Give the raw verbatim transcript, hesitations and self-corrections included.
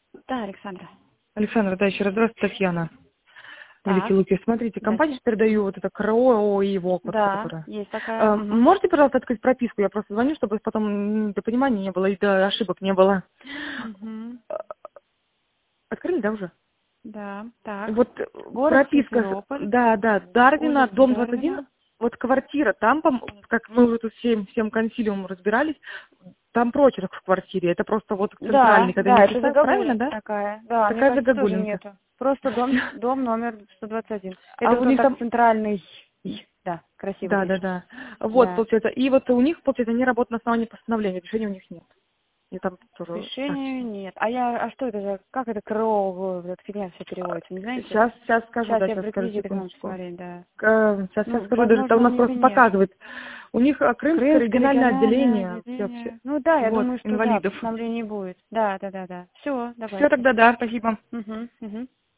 Да, Александра. Александра, да, еще раз здравствуйте, Татьяна. Великий Так, Луки. Смотрите, да. компания передаю вот это КРО и его, вот, Да, которая. есть такая. Э, Мгм. можете, пожалуйста, открыть прописку? Я просто звоню, чтобы потом м, до понимания не было и до ошибок не было. Мгм. Э, Открыли, да, уже? Да, так. Вот э, Город прописка, с- Симферополь, да, да, Дарвина, улица дом двадцать один, Дарвина. вот квартира, там, пом- как мы уже тут всем, всем консилиумом разбирались, там прочерк в квартире, это просто вот центральный, Да, когда да, не это писать, правильно, загогулинка да? такая. Да, мне Такая кажется, тоже загогулинка. нету. Просто дом, дом номер сто двадцать один. А Это у вот он них так там, центральный. Да, красиво да, да, пишется. да. Вот, Да. получается, и вот у них, получается, они работают на основании постановления, решения у них нет. И там тоже, так, Решения нет. А я, а что это за, как это КРО, вот эта фигня все переводится, не знаете? сейчас, сейчас скажу, Сейчас да, я в сейчас скажу, реквизитах надо секундочку. посмотреть, да. Сейчас, сейчас Ну, скажу, даже там у возможно, у нас них и просто нет. показывает. У них э, Крымское Крымское региональное региональное отделение, все, все, отделение. Ну да, я вот, думаю, что да, инвалидов. постановлений будет. Да, да, да, да. Все, Все давайте. тогда, да, спасибо. Угу, угу.